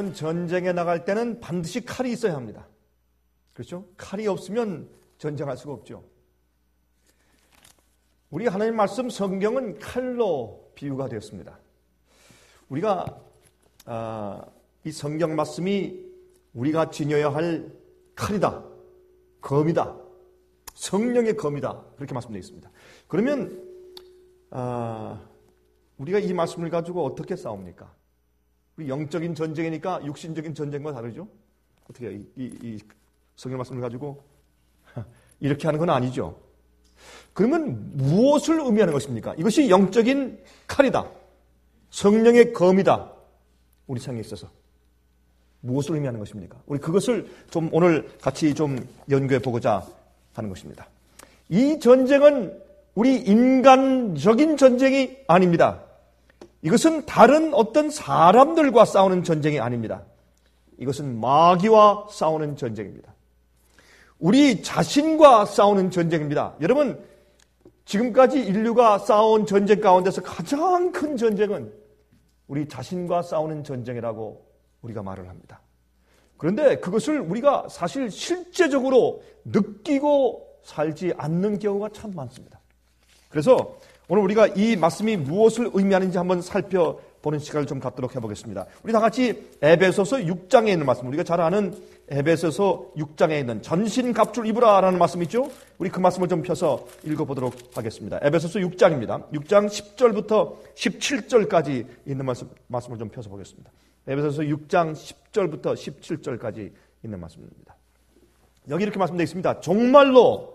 하나님은 전쟁에 나갈 때는 반드시 칼이 있어야 합니다. 그렇죠? 칼이 없으면 전쟁할 수가 없죠. 우리 하나님 말씀 성경은 칼로 비유가 되었습니다. 우리가 이 성경 말씀이 우리가 지녀야 할 칼이다, 검이다, 성령의 검이다, 그렇게 말씀되어 있습니다. 그러면 우리가 이 말씀을 가지고 어떻게 싸웁니까? 우리 영적인 전쟁이니까 육신적인 전쟁과 다르죠? 어떻게 해요? 이 성경 말씀을 가지고 이렇게 하는 건 아니죠. 그러면 무엇을 의미하는 것입니까? 이것이 영적인 칼이다, 성령의 검이다, 우리 생에 있어서 무엇을 의미하는 것입니까? 우리 그것을 좀 오늘 같이 좀 연구해 보고자 하는 것입니다. 이 전쟁은 우리 인간적인 전쟁이 아닙니다. 이것은 다른 어떤 사람들과 싸우는 전쟁이 아닙니다. 이것은 마귀와 싸우는 전쟁입니다. 우리 자신과 싸우는 전쟁입니다. 여러분, 지금까지 인류가 싸운 전쟁 가운데서 가장 큰 전쟁은 우리 자신과 싸우는 전쟁이라고 우리가 말을 합니다. 그런데 그것을 우리가 사실 실제적으로 느끼고 살지 않는 경우가 참 많습니다. 그래서 오늘 우리가 이 말씀이 무엇을 의미하는지 한번 살펴보는 시간을 좀 갖도록 해보겠습니다. 우리 다 같이 에베소서 6장에 있는 말씀, 우리가 잘 아는 에베소서 6장에 있는 전신갑주를 입으라 라는 말씀 있죠? 우리 그 말씀을 좀 펴서 읽어보도록 하겠습니다. 에베소서 6장입니다. 6장 10절부터 17절까지 있는 말씀을 좀 펴서 보겠습니다. 에베소서 6장 10절부터 17절까지 있는 말씀입니다. 여기 이렇게 말씀되어 있습니다. 정말로,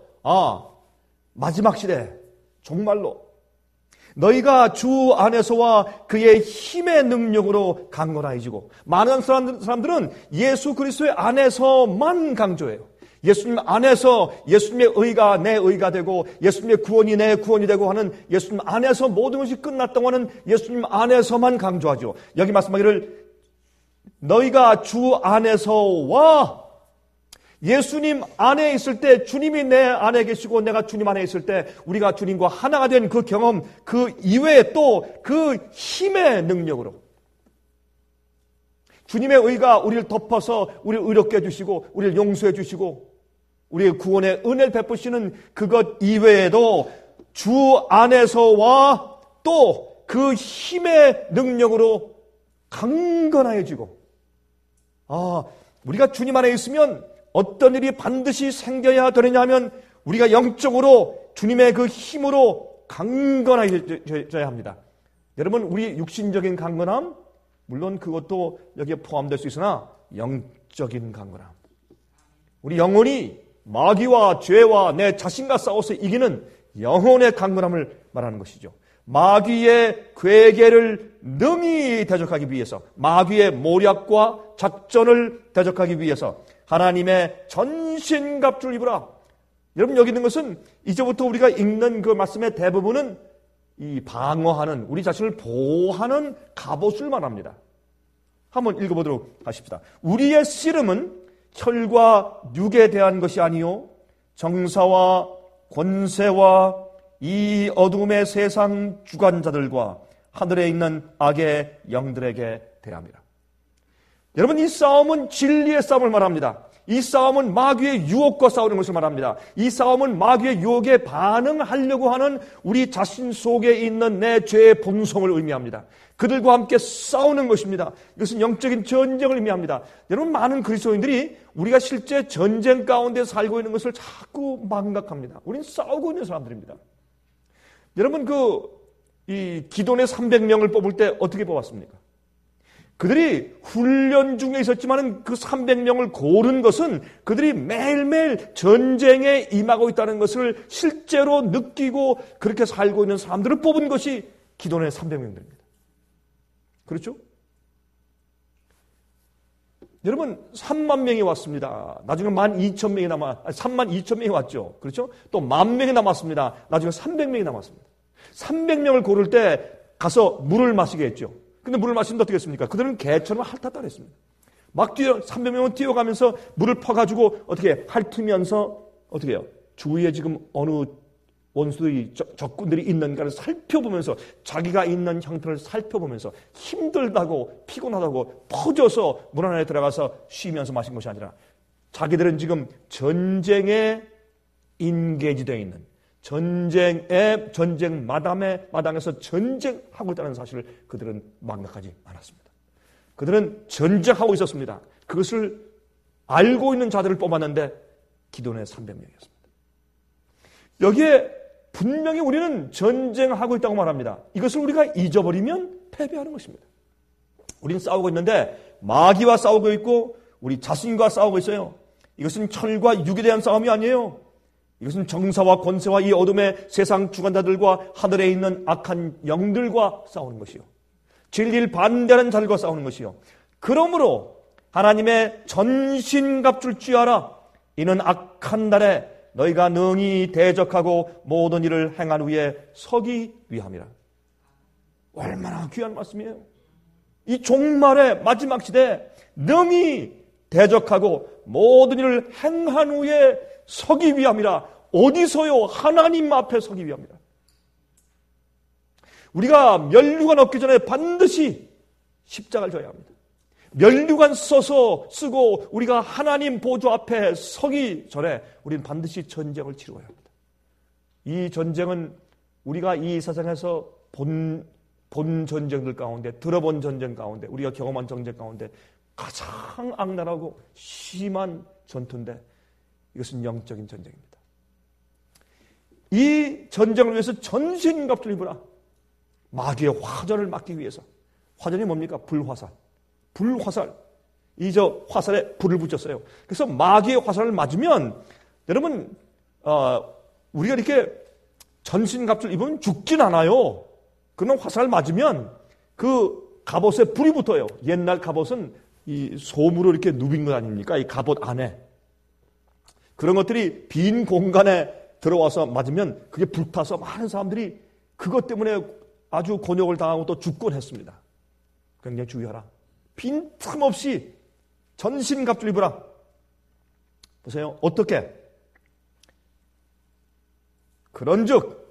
마지막 시대, 정말로 너희가 주 안에서와 그의 힘의 능력으로 강건해지고, 많은 사람들은 예수 그리스도의 안에서만 강조해요. 예수님 안에서 예수님의 의가 내 의가 되고 예수님의 구원이 내 구원이 되고 하는, 예수님 안에서 모든 것이 끝났다고 하는 예수님 안에서만 강조하죠. 여기 말씀하기를 너희가 주 안에서와, 예수님 안에 있을 때, 주님이 내 안에 계시고 내가 주님 안에 있을 때 우리가 주님과 하나가 된 그 경험, 그 이외에 또 그 힘의 능력으로 주님의 의가 우리를 덮어서 우리를 의롭게 해주시고 우리를 용서해 주시고 우리의 구원의 은혜를 베푸시는 그것 이외에도 주 안에서와 또 그 힘의 능력으로 강건해지고, 우리가 주님 안에 있으면 어떤 일이 반드시 생겨야 되느냐 하면 우리가 영적으로 주님의 그 힘으로 강건해져야 합니다. 여러분, 우리 육신적인 강건함, 물론 그것도 여기에 포함될 수 있으나 영적인 강건함, 우리 영혼이 마귀와 죄와 내 자신과 싸워서 이기는 영혼의 강건함을 말하는 것이죠. 마귀의 괴계를 능히 대적하기 위해서, 마귀의 모략과 작전을 대적하기 위해서 하나님의 전신갑주를 입으라. 여러분, 여기 있는 것은 이제부터 우리가 읽는 그 말씀의 대부분은 이 방어하는, 우리 자신을 보호하는 갑옷을 말합니다. 한번 읽어보도록 하십시다. 우리의 씨름은 혈과 육에 대한 것이 아니요 정사와 권세와 이 어둠의 세상 주관자들과 하늘에 있는 악의 영들에게 대함이라. 여러분, 이 싸움은 진리의 싸움을 말합니다. 이 싸움은 마귀의 유혹과 싸우는 것을 말합니다. 이 싸움은 마귀의 유혹에 반응하려고 하는 우리 자신 속에 있는 내 죄의 본성을 의미합니다. 그들과 함께 싸우는 것입니다. 이것은 영적인 전쟁을 의미합니다. 여러분, 많은 그리스도인들이 우리가 실제 전쟁 가운데 살고 있는 것을 자꾸 망각합니다. 우리는 싸우고 있는 사람들입니다. 여러분, 이 기돈의 300명을 뽑을 때 어떻게 뽑았습니까? 그들이 훈련 중에 있었지만 그 300명을 고른 것은 그들이 매일매일 전쟁에 임하고 있다는 것을 실제로 느끼고 그렇게 살고 있는 사람들을 뽑은 것이 기돈의 300명들입니다. 그렇죠? 여러분, 3만 명이 왔습니다. 나중에 12,000명이 32,000명이 왔죠. 그렇죠? 또 10,000명이 남았습니다. 나중에 300명이 남았습니다. 300명을 고를 때 가서 물을 마시게 했죠. 근데 물을 마시는데 어떻게 했습니까? 그들은 개처럼 핥았다 그랬습니다. 막 300명은 뛰어가면서 물을 퍼가지고 어떻게 핥으면서 어떻게 해요? 주위에 지금 어느 원수들이 적군들이 있는가를 살펴보면서 자기가 있는 형편을 살펴보면서 힘들다고 피곤하다고 퍼져서 문 안에 들어가서 쉬면서 마신 것이 아니라 자기들은 지금 전쟁에 인게이지되어 있는 전쟁 마당에서 전쟁하고 있다는 사실을 그들은 망각하지 않았습니다. 그들은 전쟁하고 있었습니다. 그것을 알고 있는 자들을 뽑았는데 기도원의 300명이었습니다. 여기에 분명히 우리는 전쟁하고 있다고 말합니다. 이것을 우리가 잊어버리면 패배하는 것입니다. 우리는 싸우고 있는데 마귀와 싸우고 있고 우리 자신과 싸우고 있어요. 이것은 철과 육에 대한 싸움이 아니에요. 이것은 정사와 권세와 이 어둠의 세상 주관자들과 하늘에 있는 악한 영들과 싸우는 것이요. 진리를 반대하는 자들과 싸우는 것이요. 그러므로 하나님의 전신갑줄 쥐어라. 이는 악한 날에 너희가 능히 대적하고 모든 일을 행한 후에 서기 위함이라. 얼마나 귀한 말씀이에요. 이 종말의 마지막 시대에 능히 대적하고 모든 일을 행한 후에 서기 위함이라. 어디서요? 하나님 앞에 서기 위함이라. 우리가 면류관 얻기 전에 반드시 십자가를 져야 합니다. 면류관 쓰고 우리가 하나님 보좌 앞에 서기 전에 우리는 반드시 전쟁을 치러야 합니다. 이 전쟁은 우리가 이 세상에서 본 전쟁들 가운데, 들어본 전쟁 가운데, 우리가 경험한 전쟁 가운데 가장 악랄하고 심한 전투인데 이것은 영적인 전쟁입니다. 이 전쟁을 위해서 전신갑주를 입으라. 마귀의 화전을 막기 위해서. 화전이 뭡니까? 불화살. 화살에 불을 붙였어요. 그래서 마귀의 화살을 맞으면 여러분 우리가 이렇게 전신갑주를 입으면 죽진 않아요. 그러나 화살을 맞으면 그 갑옷에 불이 붙어요. 옛날 갑옷은 이 솜으로 이렇게 누빈 것 아닙니까? 이 갑옷 안에. 그런 것들이 빈 공간에 들어와서 맞으면 그게 불타서 많은 사람들이 그것 때문에 아주 곤욕을 당하고 또 죽곤 했습니다. 굉장히 주의하라. 빈틈없이 전신갑주를 입으라. 보세요. 어떻게? 그런즉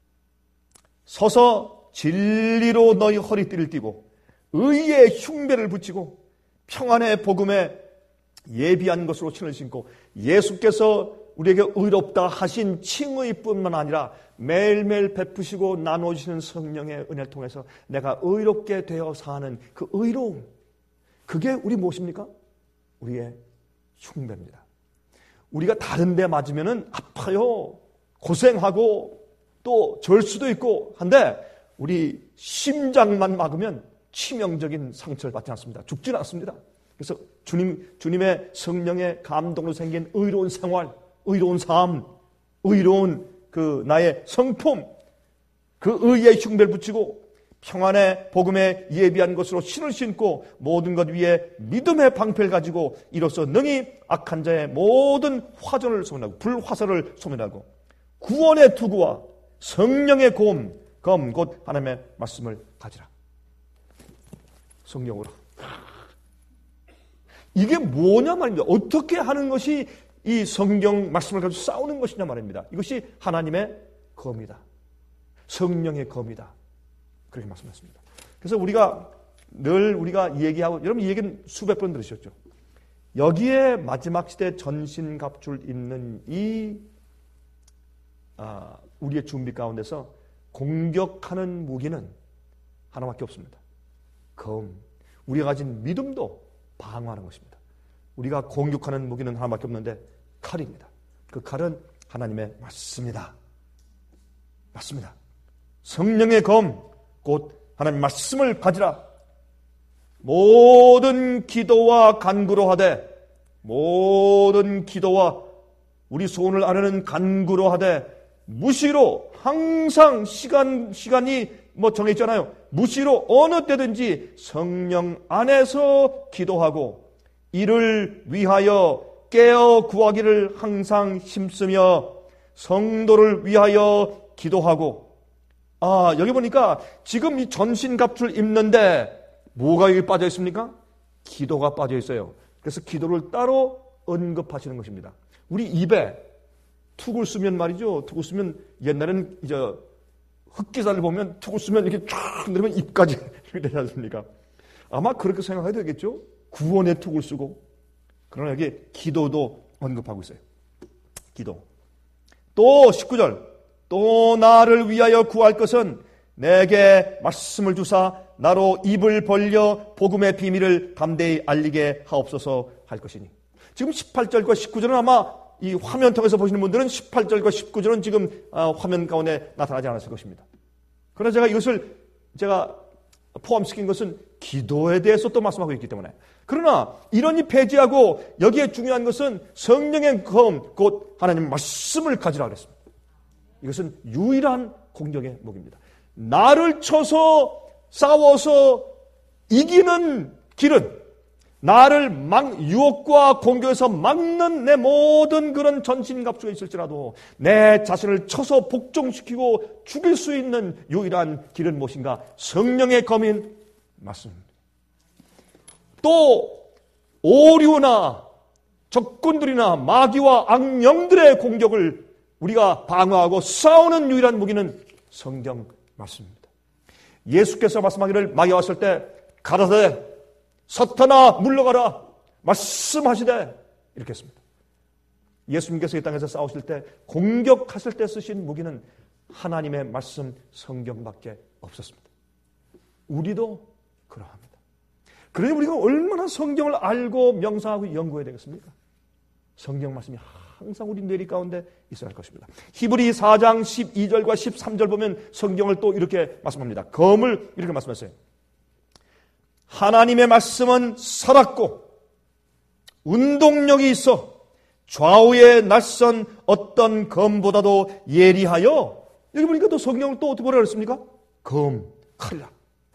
서서 진리로 너희 허리띠를 띠고 의의 흉배를 붙이고 평안의 복음에 예비한 것으로 신을 신고 예수께서 우리에게 의롭다 하신 칭의뿐만 아니라 매일매일 베푸시고 나눠주시는 성령의 은혜를 통해서 내가 의롭게 되어 사는 그 의로움, 그게 우리 무엇입니까? 우리의 흉배입니다. 우리가 다른 데 맞으면 아파요. 고생하고 또 절 수도 있고 한데 우리 심장만 막으면 치명적인 상처를 받지 않습니다. 죽지는 않습니다. 그래서 주님의 성령의 감동으로 생긴 의로운 생활, 의로운 삶, 의로운 그 나의 성품, 그 의의 흉배를 붙이고 평안의 복음에 예비한 것으로 신을 신고 모든 것 위에 믿음의 방패를 가지고 이로써 능히 악한 자의 모든 화전을 소멸하고 불화살을 소멸하고 구원의 투구와 성령의 검 곧 하나님의 말씀을 가지라. 성령으로. 이게 뭐냐 말입니다. 어떻게 하는 것이 이 성경 말씀을 가지고 싸우는 것이냐 말입니다. 이것이 하나님의 검이다. 성령의 검이다. 그렇게 말씀하셨습니다. 그래서 우리가 얘기하고, 여러분 이 얘기는 수백 번 들으셨죠. 여기에 마지막 시대 전신갑주를 입는 우리의 준비 가운데서 공격하는 무기는 하나밖에 없습니다. 검. 우리가 가진 믿음도 방어하는 것입니다. 우리가 공격하는 무기는 하나밖에 없는데 칼입니다. 그 칼은 하나님의 말씀이다. 맞습니다. 성령의 검, 곧 하나님의 말씀을 가지라. 모든 기도와 간구로 하되, 모든 기도와 우리 소원을 아뢰는 간구로 하되 무시로 항상 시간이 정해있잖아요. 무시로 어느 때든지 성령 안에서 기도하고 이를 위하여 깨어 구하기를 항상 힘쓰며 성도를 위하여 기도하고. 여기 보니까 지금 이 전신갑주를 입는데 뭐가 여기 빠져 있습니까? 기도가 빠져 있어요. 그래서 기도를 따로 언급하시는 것입니다. 우리 입에 툭을 쓰면 말이죠. 툭을 쓰면 옛날에는 이제 흑기사를 보면 툭을 쓰면 이렇게 쫙 내리면 입까지 이렇게 되지 않습니까? 아마 그렇게 생각해야 되겠죠. 구원의 툭을 쓰고. 그러나 여기 기도도 언급하고 있어요. 기도. 또 19절. 또 나를 위하여 구할 것은 내게 말씀을 주사 나로 입을 벌려 복음의 비밀을 담대히 알리게 하옵소서 할 것이니. 지금 18절과 19절은 아마 이 화면 통해서 보시는 분들은 18절과 19절은 지금 화면 가운데 나타나지 않았을 것입니다. 그러나 제가 이것을 포함시킨 것은 기도에 대해서 또 말씀하고 있기 때문에. 그러나 이러니 폐지하고 여기에 중요한 것은 성령의 검, 곧 하나님 말씀을 가지라 그랬습니다. 이것은 유일한 공격의 무기입니다. 나를 쳐서 싸워서 이기는 길은 나를 유혹과 공격에서 막는 내 모든 그런 전신갑주가 있을지라도 내 자신을 쳐서 복종시키고 죽일 수 있는 유일한 길은 무엇인가? 성령의 검인 말씀입니다. 또 오류나 적군들이나 마귀와 악령들의 공격을 우리가 방어하고 싸우는 유일한 무기는 성경 말씀입니다. 예수께서 말씀하기를 마귀가 왔을 때 가라사대 사탄아 물러가라 말씀하시되 이렇게 했습니다. 예수님께서 이 땅에서 싸우실 때 공격하실 때 쓰신 무기는 하나님의 말씀 성경밖에 없었습니다. 우리도 그러합니다. 그러니 우리가 얼마나 성경을 알고 명상하고 연구해야 되겠습니까? 성경 말씀이 항상 우리 뇌리 가운데 있어야 할 것입니다. 히브리 4장 12절과 13절 보면 성경을 또 이렇게 말씀합니다. 검을 이렇게 말씀하세요. 하나님의 말씀은 살았고 운동력이 있어 좌우에 낯선 어떤 검보다도 예리하여. 여기 보니까 또 성경을 또 어떻게 뭐라 그랬습니까? 검, 칼날.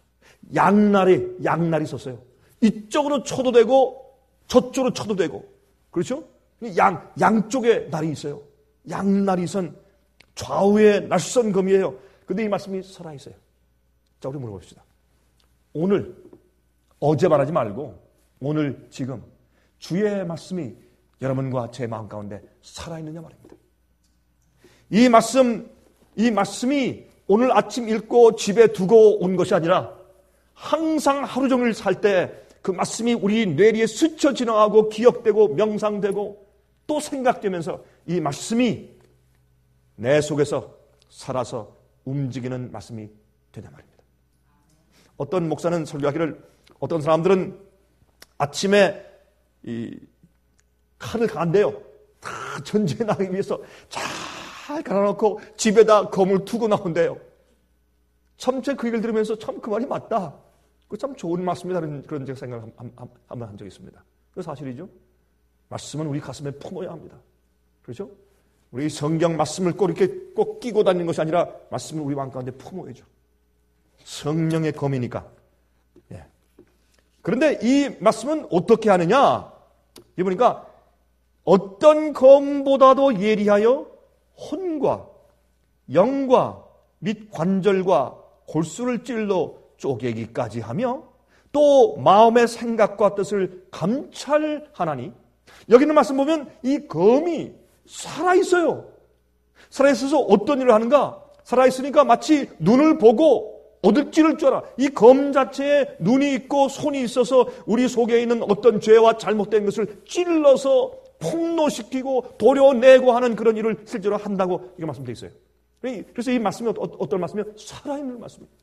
양날이 섰어요. 이쪽으로 쳐도 되고 저쪽으로 쳐도 되고. 그렇죠? 양쪽에 날이 있어요. 양날이 선 좌우에 낯선 검이에요. 근데 이 말씀이 살아있어요. 자, 우리 물어봅시다. 오늘, 어제 말하지 말고 오늘 지금 주의 말씀이 여러분과 제 마음 가운데 살아있느냐 말입니다. 이 말씀이 오늘 아침 읽고 집에 두고 온 것이 아니라 항상 하루 종일 살 때 그 말씀이 우리 뇌리에 스쳐 지나가고 기억되고 명상되고 또 생각되면서 이 말씀이 내 속에서 살아서 움직이는 말씀이 되냐 말입니다. 어떤 목사는 설교하기를 어떤 사람들은 아침에 이 칼을 간대요. 다 전쟁에 나가기 위해서 잘 갈아놓고 집에다 검을 두고 나온대요. 참 제 그 얘기를 들으면서 참 그 말이 맞다. 그 참 좋은 말씀이다. 그런 제가 생각을 한번 한 적이 있습니다. 그 사실이죠. 말씀은 우리 가슴에 품어야 합니다. 그렇죠? 우리 성경 말씀을 꼭 이렇게 꼭 끼고 다니는 것이 아니라 말씀을 우리 마음 가운데 품어야죠. 성령의 검이니까. 예. 그런데 이 말씀은 어떻게 하느냐? 이 보니까 어떤 검보다도 예리하여 혼과 영과 및 관절과 골수를 찔러 쪼개기까지 하며 또 마음의 생각과 뜻을 감찰하나니. 여기 있는 말씀 보면 이 검이 살아있어요. 살아있어서 어떤 일을 하는가? 살아있으니까 마치 눈을 보고 얻을 찌를 줄 알아. 이 검 자체에 눈이 있고 손이 있어서 우리 속에 있는 어떤 죄와 잘못된 것을 찔러서 폭로시키고 도려내고 하는 그런 일을 실제로 한다고 이게 말씀되어 있어요. 그래서 이 말씀이 어떤 말씀이요? 살아있는 말씀입니다.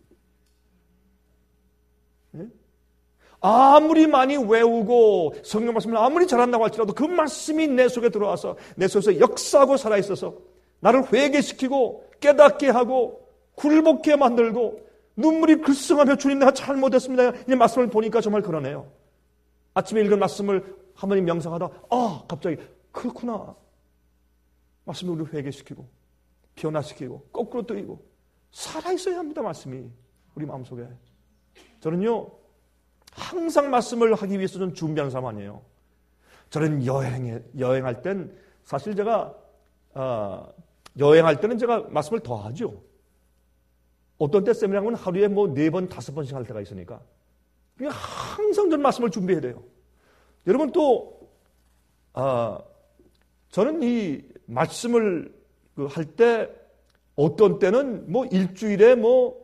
네? 아무리 많이 외우고 성경 말씀을 아무리 잘한다고 할지라도 그 말씀이 내 속에 들어와서 내 속에서 역사하고 살아있어서 나를 회개시키고 깨닫게 하고 굴복해 만들고 눈물이 글썽하며 주님 내가 잘못했습니다. 이 말씀을 보니까 정말 그러네요. 아침에 읽은 말씀을 한번님 명상하다 갑자기 그렇구나. 말씀이 우리를 회개시키고 변화시키고 거꾸로 뜨이고 살아있어야 합니다. 말씀이 우리 마음속에. 저는요 항상 말씀을 하기 위해서 좀 준비하는 사람 아니에요. 저는 여행할 땐 사실 제가 여행할 때는 제가 말씀을 더 하죠. 어떤 때 세미나는 하루에 4번, 5번씩 할 때가 있으니까 항상 저는 말씀을 준비해야 돼요. 여러분 또 저는 이 말씀을 할 때 어떤 때는 뭐 일주일에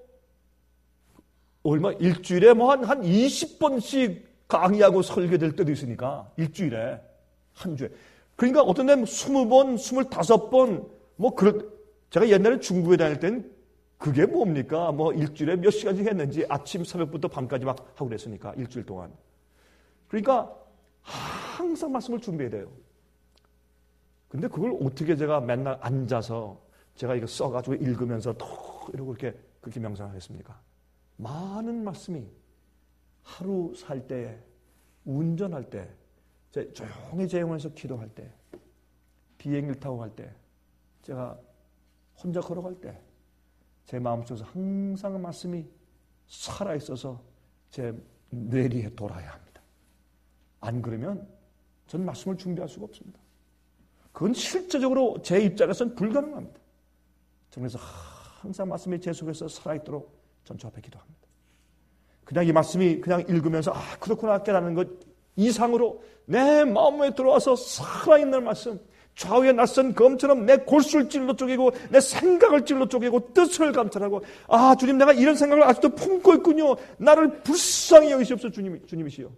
일주일에 한 20번씩 강의하고 설교될 때도 있으니까 일주일에 한 주에. 그러니까 어떤 데는 20번, 25번 제가 옛날에 중국에 다닐 때는 그게 뭡니까? 일주일에 몇 시간씩 했는지 아침 새벽부터 밤까지 막 하고 그랬으니까 일주일 동안. 그러니까 항상 말씀을 준비해야 돼요. 근데 그걸 어떻게 제가 맨날 앉아서 제가 이거 써가지고 읽으면서 이러고 그렇게 명상을 했습니까? 많은 말씀이 하루 살 때에, 운전할 때, 조용히 제 영혼에서 기도할 때, 비행기를 타고 갈 때, 제가 혼자 걸어갈 때, 제 마음속에서 항상 말씀이 살아있어서 제 뇌리에 돌아야 합니다. 안 그러면 전 말씀을 준비할 수가 없습니다. 그건 실제적으로 제 입장에서는 불가능합니다. 저는 그래서 항상 말씀이 제 속에서 살아있도록 전 주 앞에 기도합니다. 그냥 이 말씀이 그냥 읽으면서 그렇구나 깨닫는 것 이상으로 내 마음에 들어와서 살아있는 말씀, 좌우의 낯선 검처럼 내 골수를 찔러 쪼개고 내 생각을 찔러 쪼개고 뜻을 감찰하고 주님 내가 이런 생각을 아직도 품고 있군요. 나를 불쌍히 여기시옵소서 주님이시여.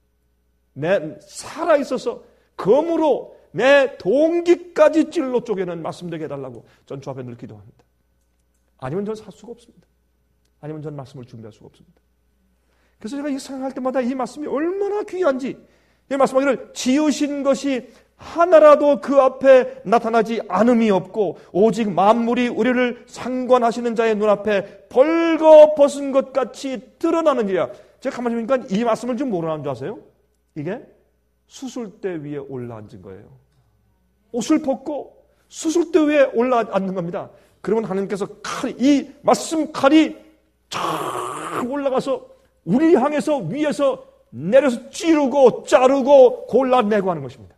내 살아있어서 검으로 내 동기까지 찔러 쪼개는 말씀 되게 해달라고 전 주 앞에 늘 기도합니다. 아니면 전 살 수가 없습니다. 아니면 전 말씀을 준비할 수가 없습니다. 그래서 제가 이 생각할 때마다 이 말씀이 얼마나 귀한지, 이 말씀하기를 지으신 것이 하나라도 그 앞에 나타나지 않음이 없고 오직 만물이 우리를 상관하시는 자의 눈앞에 벌거벗은 것 같이 드러나는지라. 제가 가만히 보니까 이 말씀을 좀 뭐로 나온 줄 아세요? 이게 수술대 위에 올라앉은 거예요. 옷을 벗고 수술대 위에 올라앉는 겁니다. 그러면 하나님께서 이 말씀 칼이 쫙 올라가서 우리 향해서 위에서 내려서 찌르고 자르고 골라내고 하는 것입니다.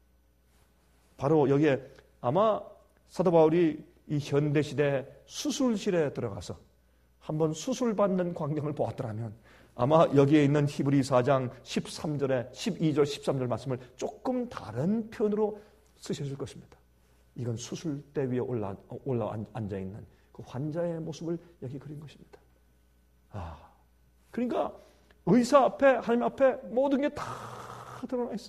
바로 여기에 아마 사도 바울이 이 현대시대 수술실에 들어가서 한번 수술받는 광경을 보았더라면 아마 여기에 있는 히브리 4장 13절에 12절 13절 말씀을 조금 다른 표현으로 쓰셨을 것입니다. 이건 수술대 위에 올라 앉아있는 그 환자의 모습을 여기 그린 것입니다. 그러니까 의사 앞에 하나님 앞에 모든 게 다 드러나 있어요.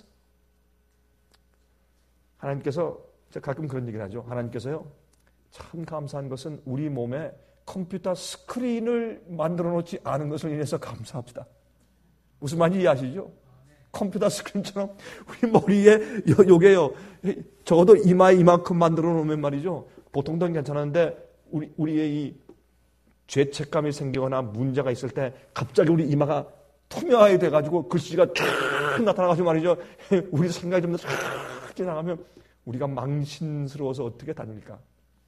하나님께서 제가 가끔 그런 얘기를 하죠. 하나님께서요 참 감사한 것은 우리 몸에 컴퓨터 스크린을 만들어 놓지 않은 것을 인해서 감사합니다. 무슨 말인지 이해하시죠? 컴퓨터 스크린처럼 우리 머리에 요게요 적어도 이마에 이만큼 만들어 놓으면 말이죠. 보통도 괜찮았는데 우리의 이 죄책감이 생기거나 문제가 있을 때 갑자기 우리 이마가 투명하게 돼가지고 글씨가 쫙 나타나가지고 말이죠. 우리 생각이 좀 더 쫙 지나가면 우리가 망신스러워서 어떻게 다닙니까?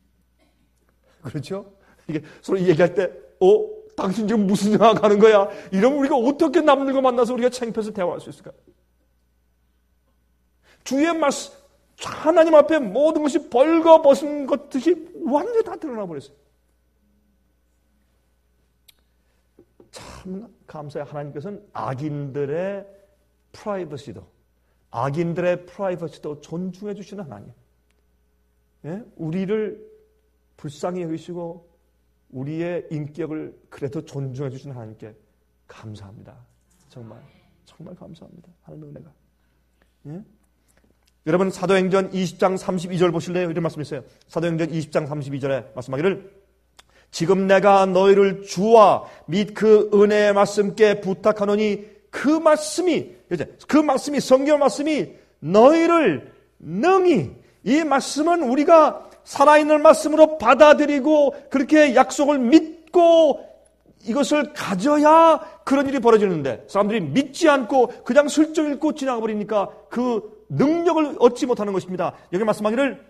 그렇죠? 이게 서로 얘기할 때, 당신 지금 무슨 생각하는 거야? 이러면 우리가 어떻게 남들과 만나서 우리가 창피해서 대화할 수 있을까? 주의 말씀, 하나님 앞에 모든 것이 벌거벗은 것듯이 완전히 다 드러나 버렸어요. 참 감사해요. 하나님께서는 악인들의 프라이버시도 존중해 주시는 하나님. 예? 우리를 불쌍히 여기시고 우리의 인격을 그래도 존중해 주시는 하나님께 감사합니다. 정말 감사합니다. 하나님 은혜가. 예? 여러분 사도행전 20장 32절 보실래요? 이런 말씀이 있어요. 사도행전 20장 32절에 말씀하기를 지금 내가 너희를 주와 및 그 은혜의 말씀께 부탁하노니 그 말씀이 성경 말씀이 너희를 능히, 이 말씀은 우리가 살아있는 말씀으로 받아들이고 그렇게 약속을 믿고 이것을 가져야 그런 일이 벌어지는데 사람들이 믿지 않고 그냥 슬쩍 읽고 지나가 버리니까 그 능력을 얻지 못하는 것입니다. 여기 말씀하기를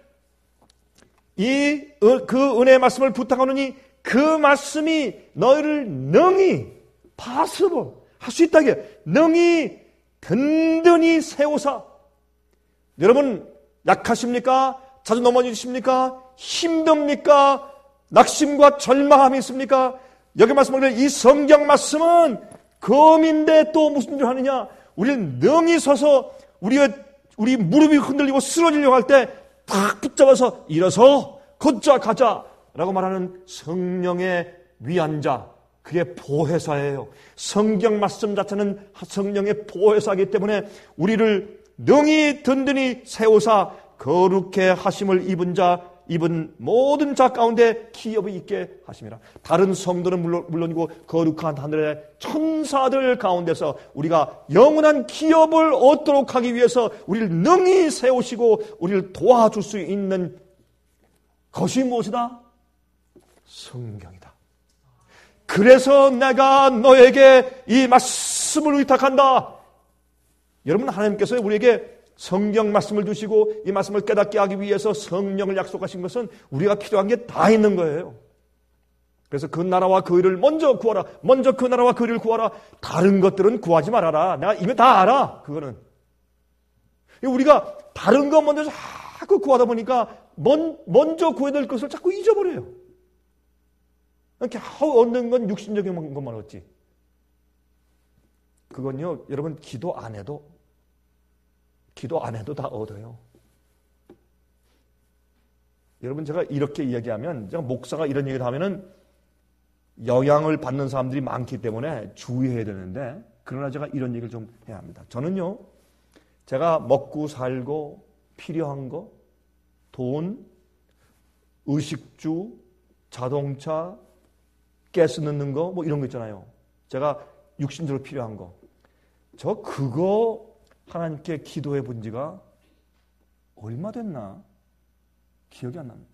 그 은혜의 말씀을 부탁하노니 그 말씀이 너희를 능히 possible 할 수 있다게 능히 든든히 세우사. 여러분 약하십니까? 자주 넘어지십니까? 힘듭니까? 낙심과 절망함이 있습니까? 여기 말씀하기를 이 성경 말씀은 검인데 또 무슨 일 하느냐? 우리는 능히 서서 우리 무릎이 흔들리고 쓰러지려고 할 때 딱 붙잡아서 일어서 걷자 가자 라고 말하는 성령의 위안자, 그게 보혜사예요. 성경 말씀 자체는 성령의 보혜사이기 때문에 우리를 능히 든든히 세우사 거룩해 하심을 입은 모든 자 가운데 기업이 있게 하심이라. 다른 성도는 물론이고 거룩한 하늘의 천사들 가운데서 우리가 영원한 기업을 얻도록 하기 위해서 우리를 능히 세우시고 우리를 도와줄 수 있는 것이 무엇이다? 성경이다. 그래서 내가 너에게 이 말씀을 의탁한다. 여러분, 하나님께서 우리에게 성경 말씀을 주시고 이 말씀을 깨닫게 하기 위해서 성령을 약속하신 것은 우리가 필요한 게 다 있는 거예요. 그래서 그 나라와 그 의를 먼저 구하라. 먼저 그 나라와 그 의를 구하라. 다른 것들은 구하지 말아라. 내가 이거 다 알아. 그거는. 우리가 다른 것 먼저 자꾸 구하다 보니까 먼저 구해야 될 것을 자꾸 잊어버려요. 이렇게 얻는 건 육신적인 것만 얻지. 그건요, 여러분, 기도 안 해도 다 얻어요. 여러분, 제가 이렇게 이야기하면, 제가 목사가 이런 얘기를 하면은 영향을 받는 사람들이 많기 때문에 주의해야 되는데, 그러나 제가 이런 얘기를 좀 해야 합니다. 저는요, 제가 먹고 살고 필요한 거, 돈, 의식주, 자동차, 가스 넣는 거, 뭐 이런 거 있잖아요. 제가 육신적으로 필요한 거. 그거 하나님께 기도해 본 지가 얼마 됐나? 기억이 안 납니다.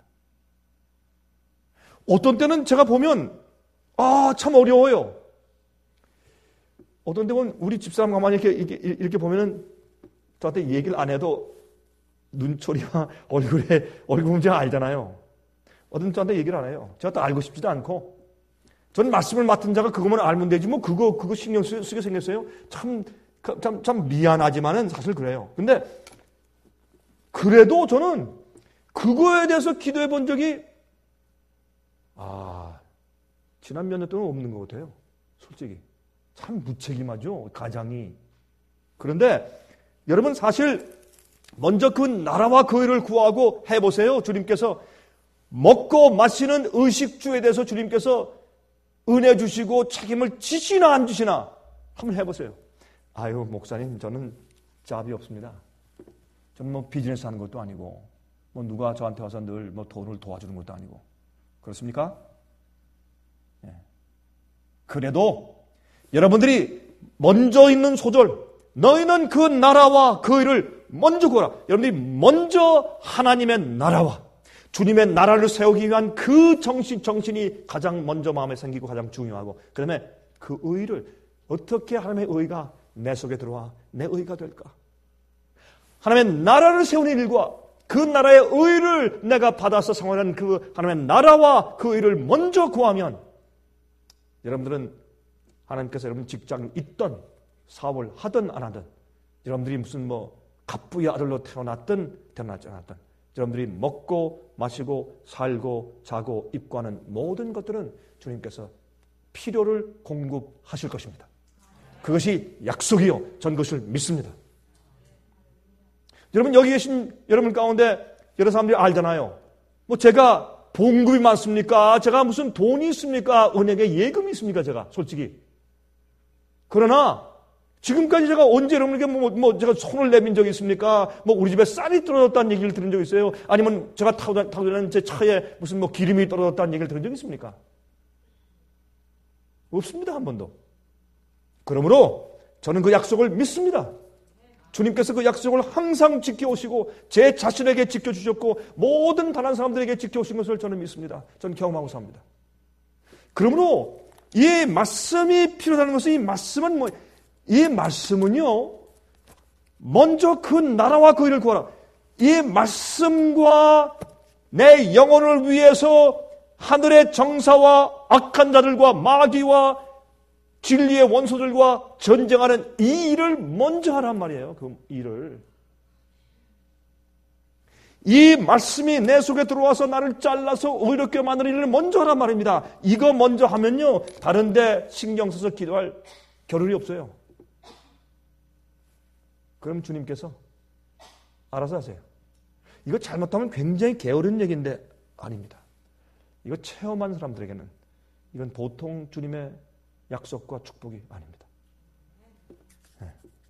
어떤 때는 제가 보면, 참 어려워요. 어떤 때는 우리 집사람 가만히 이렇게 보면은 저한테 얘기를 안 해도 눈초리와 얼굴 문제 알잖아요. 어떤 저한테 얘기를 안 해요. 제가 또 알고 싶지도 않고. 저는 말씀을 맡은 자가 그거만 알면 되지 뭐 그거 신경 쓰게 생겼어요. 참 미안하지만은 사실 그래요. 근데 그래도 저는 그거에 대해서 기도해 본 적이 지난 몇 년 동안 없는 것 같아요. 솔직히 참 무책임하죠, 가장이. 그런데 여러분, 사실 먼저 그 나라와 그 의를 구하고 해보세요. 주님께서 먹고 마시는 의식주에 대해서 주님께서 은혜 주시고 책임을 지시나 안 주시나 한번 해보세요. 아유, 목사님, 저는 잡이 없습니다. 저는 뭐 비즈니스 하는 것도 아니고 뭐 누가 저한테 와서 늘 뭐 돈을 도와주는 것도 아니고. 그렇습니까? 예. 그래도 여러분들이 먼저 있는 소절, 너희는 그 나라와 그 의를 먼저 구하라. 여러분들이 먼저 하나님의 나라와 주님의 나라를 세우기 위한 그 정신이 가장 먼저 마음에 생기고 가장 중요하고, 그 다음에 그 의를 어떻게 하나님의 의가 내 속에 들어와 내 의가 될까? 하나님의 나라를 세우는 일과 그 나라의 의를 내가 받아서 생활하는 그 하나님의 나라와 그 의를 먼저 구하면, 여러분들은 하나님께서 여러분 직장에 있던 사업을 하든 안 하든, 여러분들이 무슨 뭐 갑부의 아들로 태어났든 태어나지 않았든, 여러분들이 먹고 마시고 살고 자고 입고하는 모든 것들은 주님께서 필요를 공급하실 것입니다. 그것이 약속이요. 전 그것을 믿습니다. 여러분, 여기 계신 여러분 가운데 여러 사람들이 알잖아요. 뭐 제가 봉급이 많습니까? 제가 무슨 돈이 있습니까? 은행에 예금이 있습니까? 제가 솔직히. 그러나 지금까지 제가 언제 여러분에게 제가 손을 내민 적이 있습니까? 뭐 우리 집에 쌀이 떨어졌다는 얘기를 들은 적이 있어요? 아니면 제가 타고 다니는 제 차에 무슨 뭐 기름이 떨어졌다는 얘기를 들은 적이 있습니까? 없습니다, 한 번도. 그러므로 저는 그 약속을 믿습니다. 주님께서 그 약속을 항상 지켜오시고 제 자신에게 지켜주셨고 모든 다른 사람들에게 지켜오신 것을 저는 믿습니다. 저는 경험하고 삽니다. 그러므로 이 말씀이 필요하다는 것은, 이 말씀은요, 먼저 그 나라와 그 일을 구하라. 이 말씀과 내 영혼을 위해서 하늘의 정사와 악한 자들과 마귀와 진리의 원소들과 전쟁하는 이 일을 먼저 하란 말이에요. 그 일을. 이 말씀이 내 속에 들어와서 나를 잘라서 의롭게 만드는 일을 먼저 하란 말입니다. 이거 먼저 하면요, 다른 데 신경 써서 기도할 겨를이 없어요. 그럼 주님께서 알아서 하세요. 이거 잘못하면 굉장히 게으른 얘기인데 아닙니다. 이거 체험한 사람들에게는 이건 보통 주님의 약속과 축복이 아닙니다. 네.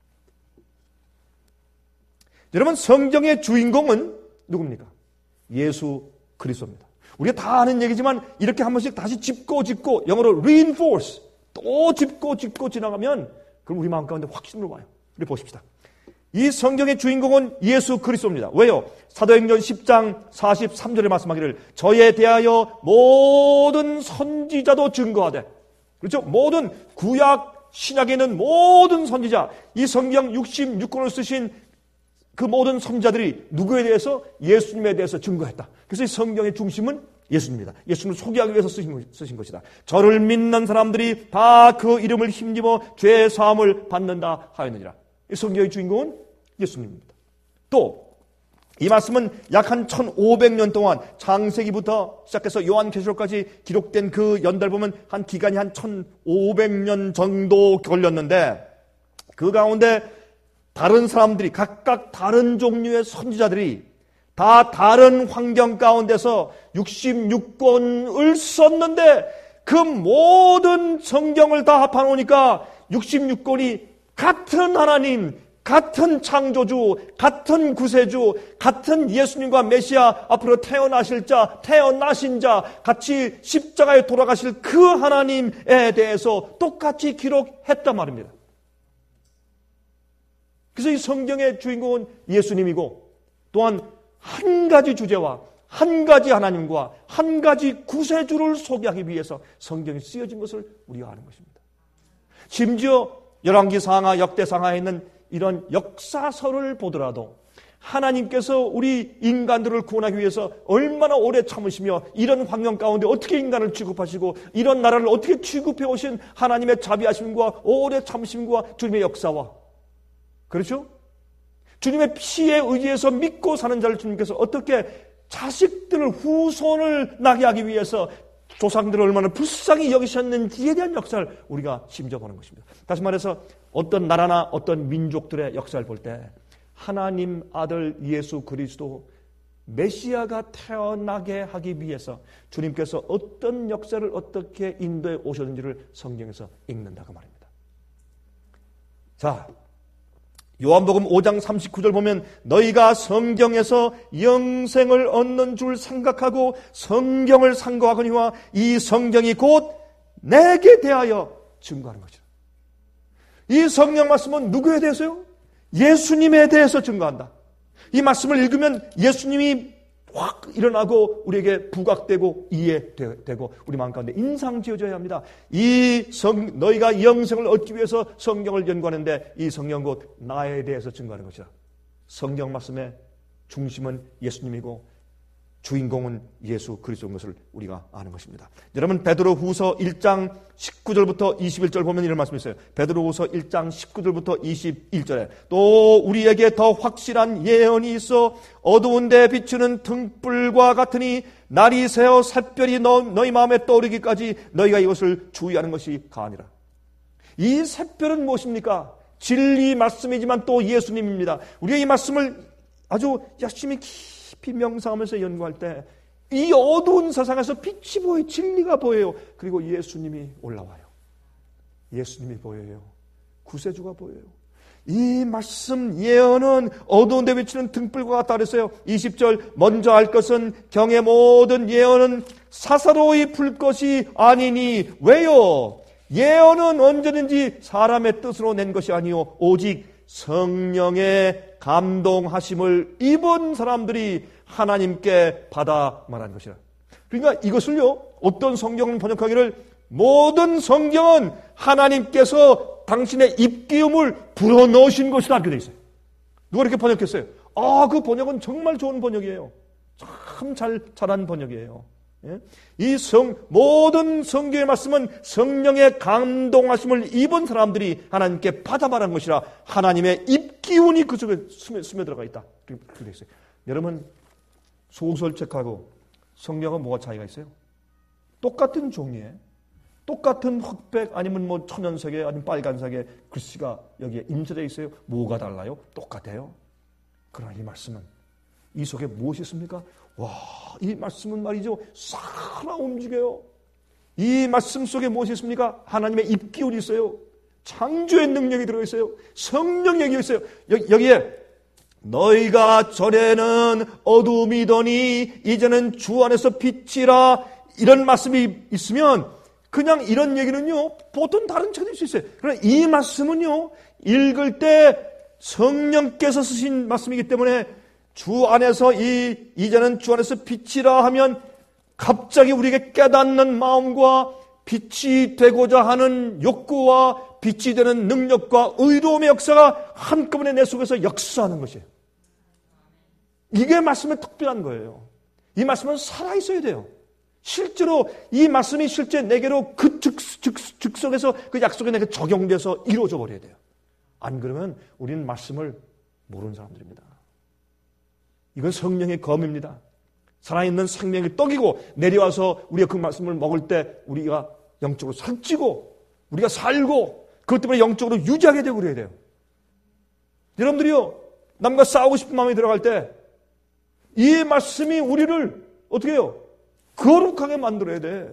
여러분, 성경의 주인공은 누굽니까? 예수 그리스도입니다. 우리가 다 아는 얘기지만 이렇게 한 번씩 다시 짚고 영어로 reinforce, 또 짚고 지나가면 그럼 우리 마음 가운데 확신으로 와요. 우리 보십시다. 이 성경의 주인공은 예수 그리스도입니다. 왜요? 사도행전 10장 43절에 말씀하기를 저에 대하여 모든 선지자도 증거하되, 그렇죠? 모든 구약 신약에 있는 모든 선지자, 이 성경 66권을 쓰신 그 모든 선지자들이 누구에 대해서? 예수님에 대해서 증거했다. 그래서 이 성경의 중심은 예수님입니다. 예수님을 소개하기 위해서 쓰신 것이다. 저를 믿는 사람들이 다 그 이름을 힘입어 죄 사함을 받는다 하였느니라. 이 성경의 주인공은 예수님입니다. 또 이 말씀은 약 한 1500년 동안 창세기부터 시작해서 요한계시록까지 기록된 그 연달 보면 한 기간이 한 1500년 정도 걸렸는데, 그 가운데 다른 사람들이, 각각 다른 종류의 선지자들이 다 다른 환경 가운데서 66권을 썼는데 그 모든 성경을 다 합해놓으니까 66권이 같은 하나님, 같은 창조주, 같은 구세주, 같은 예수님과 메시아, 앞으로 태어나실 자, 태어나신 자, 같이 십자가에 돌아가실 그 하나님에 대해서 똑같이 기록했단 말입니다. 그래서 이 성경의 주인공은 예수님이고, 또한 한 가지 주제와 한 가지 하나님과 한 가지 구세주를 소개하기 위해서 성경이 쓰여진 것을 우리가 아는 것입니다. 심지어 열왕기상하, 역대상하에 있는 이런 역사서를 보더라도 하나님께서 우리 인간들을 구원하기 위해서 얼마나 오래 참으시며 이런 환경 가운데 어떻게 인간을 취급하시고 이런 나라를 어떻게 취급해 오신 하나님의 자비하심과 오래 참으심과 주님의 역사와, 그렇죠? 주님의 피에 의지해서 믿고 사는 자를 주님께서 어떻게 자식들을, 후손을 나게 하기 위해서 조상들을 얼마나 불쌍히 여기셨는지에 대한 역사를 우리가 심지어 보는 것입니다. 다시 말해서 어떤 나라나 어떤 민족들의 역사를 볼 때 하나님 아들 예수 그리스도 메시아가 태어나게 하기 위해서 주님께서 어떤 역사를 어떻게 인도해 오셨는지를 성경에서 읽는다고 말입니다. 자, 요한복음 5장 39절 보면 너희가 성경에서 영생을 얻는 줄 생각하고 성경을 상고하거니와 이 성경이 곧 내게 대하여 증거하는 것이다. 이 성경 말씀은 누구에 대해서요? 예수님에 대해서 증거한다. 이 말씀을 읽으면 예수님이 확 일어나고 우리에게 부각되고 이해되고 우리 마음 가운데 인상 지어져야 합니다. 너희가 영생을 얻기 위해서 성경을 연구하는데 이 성경 곧 나에 대해서 증거하는 것이다. 성경 말씀의 중심은 예수님이고 주인공은 예수 그리스도인 것을 우리가 아는 것입니다. 여러분, 베드로후서 1장 19절부터 21절 보면 이런 말씀이 있어요. 베드로후서 1장 19절부터 21절에 또 우리에게 더 확실한 예언이 있어 어두운 데 비추는 등불과 같으니 날이 새어 샛별이 너희 마음에 떠오르기까지 너희가 이것을 주의하는 것이 가하니라. 이 샛별은 무엇입니까? 진리 말씀이지만 또 예수님입니다. 우리가 이 말씀을 아주 열심히 깊이 명상하면서 연구할 때 이 어두운 세상에서 빛이 보여요. 진리가 보여요. 그리고 예수님이 올라와요. 예수님이 보여요. 구세주가 보여요. 이 말씀 예언은 어두운 데 비치는 등불과 같다 그랬어요. 20절 먼저 알 것은 경의 모든 예언은 사사로이 풀 것이 아니니 왜요? 예언은 언제든지 사람의 뜻으로 낸 것이 아니요 오직 성령의 감동하심을 입은 사람들이 하나님께 받아 말한 것이라. 그러니까 이것을요, 어떤 성경은 번역하기를 모든 성경은 하나님께서 당신의 입기음을 불어넣으신 것이다 이렇게 되어 있어요. 누가 이렇게 번역했어요? 그 번역은 정말 좋은 번역이에요. 참 잘한 번역이에요. 이 모든 성경의 말씀은 성령의 감동하심을 입은 사람들이 하나님께 받아 말한 것이라 하나님의 입기운이 그 속에 스며들어가 있다. 그렇게 되어 있어요. 여러분, 소설책하고 성경은 뭐가 차이가 있어요? 똑같은 종이에 똑같은 흑백 아니면 뭐 천연색에 아니면 빨간색의 글씨가 여기에 임재되어 있어요. 뭐가 달라요? 똑같아요. 그러나 이 말씀은 이 속에 무엇이 있습니까? 와, 이 말씀은 말이죠. 살아 움직여요. 이 말씀 속에 무엇이 있습니까? 하나님의 입기운이 있어요. 창조의 능력이 들어있어요. 성령력이 있어요. 여기에 너희가 전에는 어둠이더니 이제는 주 안에서 빛이라, 이런 말씀이 있으면 그냥 이런 얘기는요, 보통 다른 책일 수 있어요. 그러나 이 말씀은요, 읽을 때 성령께서 쓰신 말씀이기 때문에 주 안에서 이제는 주 안에서 빛이라 하면 갑자기 우리에게 깨닫는 마음과 빛이 되고자 하는 욕구와 빛이 되는 능력과 의로움의 역사가 한꺼번에 내 속에서 역사하는 것이에요. 이게 말씀의 특별한 거예요. 이 말씀은 살아있어야 돼요. 실제로 이 말씀이 실제 내게로 그 즉석에서 그 약속에 내게 적용돼서 이루어져 버려야 돼요. 안 그러면 우리는 말씀을 모르는 사람들입니다. 이건 성령의 검입니다. 살아있는 생명의 떡이고 내려와서 우리가 그 말씀을 먹을 때 우리가 영적으로 살찌고 우리가 살고 그것 때문에 영적으로 유지하게 되고 그래야 돼요. 여러분들이요, 남과 싸우고 싶은 마음이 들어갈 때 이 말씀이 우리를 어떻게 해요? 거룩하게 만들어야 돼.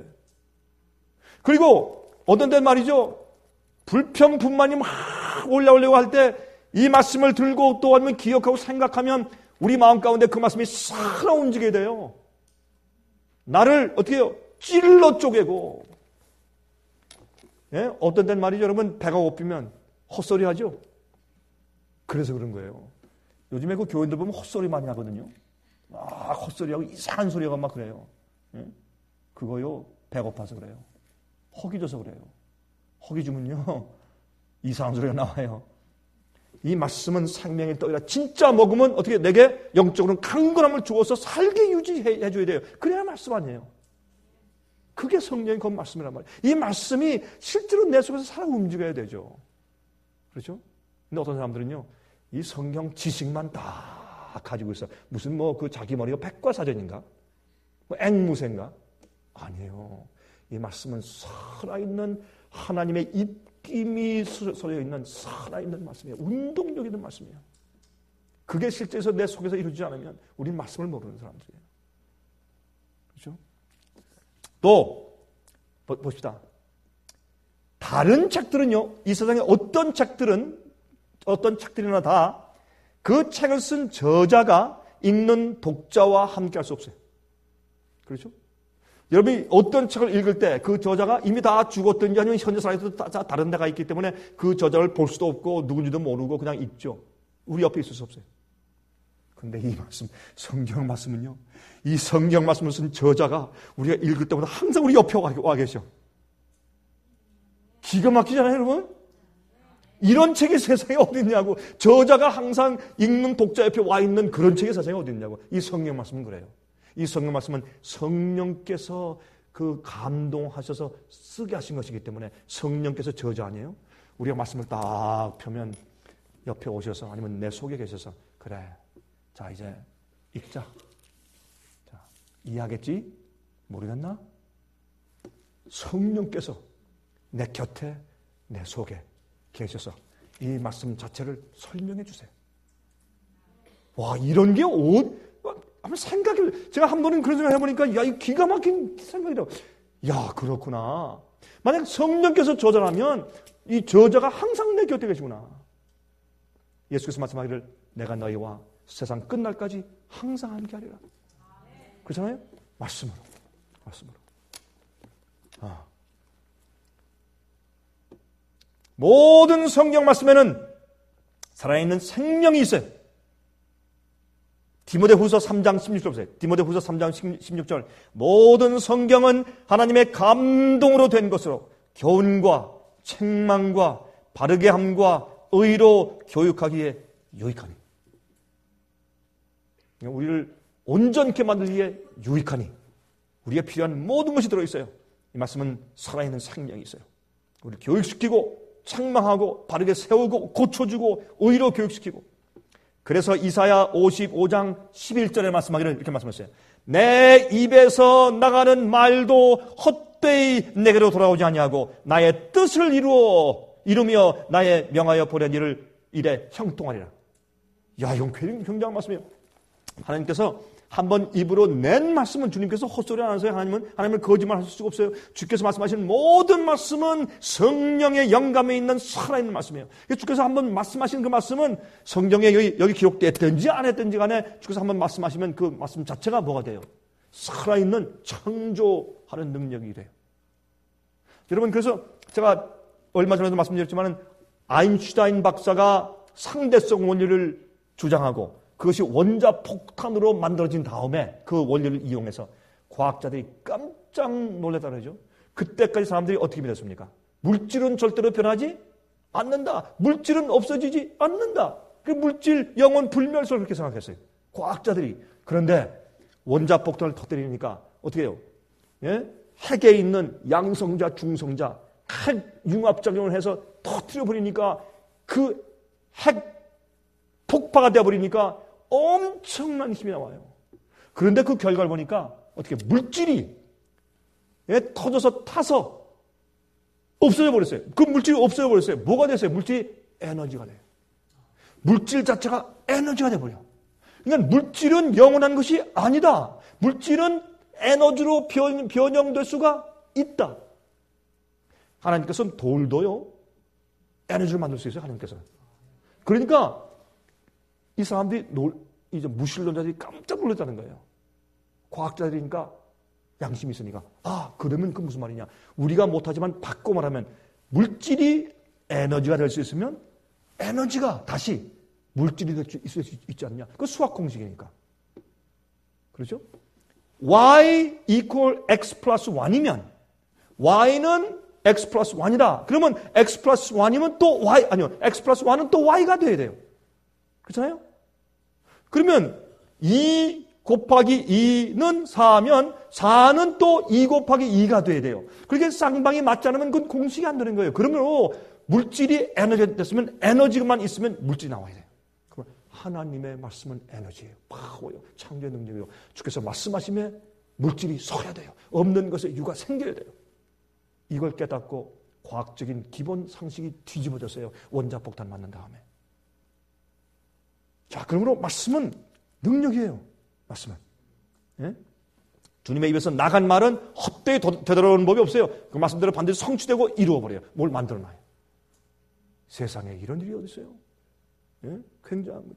그리고 어떤 때 말이죠, 불평 분만이 막 올라오려고 할 때 이 말씀을 들고 또 아니면 기억하고 생각하면 우리 마음 가운데 그 말씀이 살아 움직여야 돼요. 나를 어떻게 해요? 찔러 쪼개고. 예? 어떤 때는 말이죠, 여러분, 배가 고프면 헛소리 하죠. 그래서 그런 거예요. 요즘에 그 교인들 보면 헛소리 많이 하거든요. 막 헛소리하고 이상한 소리가 막 그래요. 예? 그거요, 배고파서 그래요. 허기 줘서 그래요. 허기 주면요, 이상한 소리가 나와요. 이 말씀은 생명의 떡이라. 진짜 먹으면 어떻게 내게 영적으로는 강건함을 주어서 살게 유지해 줘야 돼요. 그래야 말씀 아니에요. 그게 성령의 그 말씀이란 말이에요. 이 말씀이 실제로 내 속에서 살아 움직여야 되죠. 그렇죠? 근데 어떤 사람들은요, 이 성경 지식만 다 가지고 있어. 무슨 그 자기 머리가 백과사전인가? 앵무새인가? 아니에요. 이 말씀은 살아있는 하나님의 입김이 설여 있는 살아있는 말씀이에요. 운동력 있는 말씀이에요. 그게 실제에서 내 속에서 이루어지지 않으면 우리는 말씀을 모르는 사람들이에요. 그렇죠? 또 봅시다. 다른 책들은요, 이 세상에 어떤 책들이나 다 그 책을 쓴 저자가 읽는 독자와 함께 할 수 없어요. 그렇죠? 여러분이 어떤 책을 읽을 때 그 저자가 이미 다 죽었든지 아니면 현재 살아있어도 다른 데가 있기 때문에 그 저자를 볼 수도 없고 누군지도 모르고 그냥 읽죠. 우리 옆에 있을 수 없어요. 근데 이 말씀, 성경 말씀은요, 이 성경 말씀을 쓴 저자가 우리가 읽을 때마다 항상 우리 옆에 와 계셔. 기가 막히잖아요, 여러분? 이런 책이 세상에 어디 있냐고. 저자가 항상 읽는 독자 옆에 와 있는 그런 책이 세상에 어디 있냐고. 이 성경 말씀은 그래요. 이 성경 말씀은 성령께서 그 감동하셔서 쓰게 하신 것이기 때문에 성령께서 저자 아니에요? 우리가 말씀을 딱 펴면 옆에 오셔서 아니면 내 속에 계셔서 그래, 자 이제 읽자. 자, 이해하겠지? 모르겠나? 성령께서 내 곁에 내 속에 계셔서 이 말씀 자체를 설명해 주세요. 와, 이런 게 한번 제가 한 번은 그런 생각 해보니까, 야, 이 기가 막힌 생각이라고. 야, 그렇구나. 만약 성령께서 저자라면 이 저자가 항상 내 곁에 계시구나. 예수께서 말씀하기를 내가 너희와 세상 끝날까지 항상 함께 하리라. 그렇잖아요? 말씀으로. 모든 성경 말씀에는 살아있는 생명이 있어요. 디모데후서 3장 16절 보세요. 디모데후서 3장 16절. 모든 성경은 하나님의 감동으로 된 것으로 교훈과 책망과 바르게 함과 의로 교육하기에 유익하니. 우리를 온전케 만들기에 유익하니. 우리가 필요한 모든 것이 들어있어요. 이 말씀은 살아있는 생명이 있어요. 우리를 교육시키고 책망하고 바르게 세우고 고쳐주고 의로 교육시키고. 그래서 이사야 55장 11절에 말씀하기를 이렇게 말씀하셨어요. 내 입에서 나가는 말도 헛되이 내게로 돌아오지 아니하고 나의 뜻을 이루며 나의 명하여 보낸 일에 형통하리라. 야, 이건 굉장한 말씀이에요. 하나님께서 한번 입으로 낸 말씀은 주님께서 헛소리 안 하세요. 하나님은 거짓말 하실 수가 없어요. 주께서 말씀하신 모든 말씀은 성령의 영감에 있는 살아있는 말씀이에요. 주께서 한번 말씀하신 그 말씀은 성경에 여기 기록됐든지 안 했든지 간에 주께서 한번 말씀하시면 그 말씀 자체가 뭐가 돼요? 살아있는 창조하는 능력이 돼요. 여러분, 그래서 제가 얼마 전에도 말씀드렸지만 아인슈타인 박사가 상대성 원리를 주장하고 그것이 원자폭탄으로 만들어진 다음에 그 원리를 이용해서 과학자들이 깜짝 놀랐다 그러죠. 그때까지 사람들이 어떻게 믿었습니까? 물질은 절대로 변하지 않는다. 물질은 없어지지 않는다. 그 물질 영원 불멸설 그렇게 생각했어요. 과학자들이. 그런데 원자폭탄을 터뜨리니까 어떻게 해요? 예? 핵에 있는 양성자, 중성자, 핵 융합작용을 해서 터뜨려 버리니까 그 핵 폭파가 되어버리니까 엄청난 힘이 나와요. 그런데 그 결과를 보니까 어떻게 물질이 터져서 타서 없어져 버렸어요. 그 물질이 없어져 버렸어요. 뭐가 됐어요? 물질이 에너지가 돼요. 물질 자체가 에너지가 돼버려. 그러니까 물질은 영원한 것이 아니다. 물질은 에너지로 변형될 수가 있다. 하나님께서는 돌도요 에너지를 만들 수 있어요. 하나님께서는. 그러니까 이 사람들이 이제 무신론자들이 깜짝 놀랐다는 거예요. 과학자들이니까 양심이 있으니까 그러면 그 무슨 말이냐? 우리가 못하지만 바꿔 말하면 물질이 에너지가 될 수 있으면 에너지가 다시 물질이 될 수 있지 않느냐? 그 수학 공식이니까. 그렇죠? y equal x 플러스 1이면 y는 x 플러스 1이다. 그러면 x 플러스 1이면 또 y, 아니요. x 플러스 1은 또 y가 돼야 돼요. 그렇잖아요? 그러면 2 곱하기 2는 4면 4는 또 2 곱하기 2가 돼야 돼요. 그렇게 쌍방이 맞지 않으면 그건 공식이 안 되는 거예요. 그러면 물질이 에너지가 됐으면 에너지만 있으면 물질이 나와야 돼요. 그러면 하나님의 말씀은 에너지예요. 파워예요. 창조의 능력이에요. 주께서 말씀하시면 물질이 서야 돼요. 없는 것에 유가 생겨야 돼요. 이걸 깨닫고 과학적인 기본 상식이 뒤집어졌어요. 원자폭탄 맞는 다음에. 자, 그러므로 말씀은 능력이에요. 말씀은. 예? 주님의 입에서 나간 말은 헛되이 되돌아오는 법이 없어요. 그 말씀대로 반드시 성취되고 이루어버려요. 뭘 만들어놔요. 세상에 이런 일이 어디 있어요? 예? 굉장한 거죠.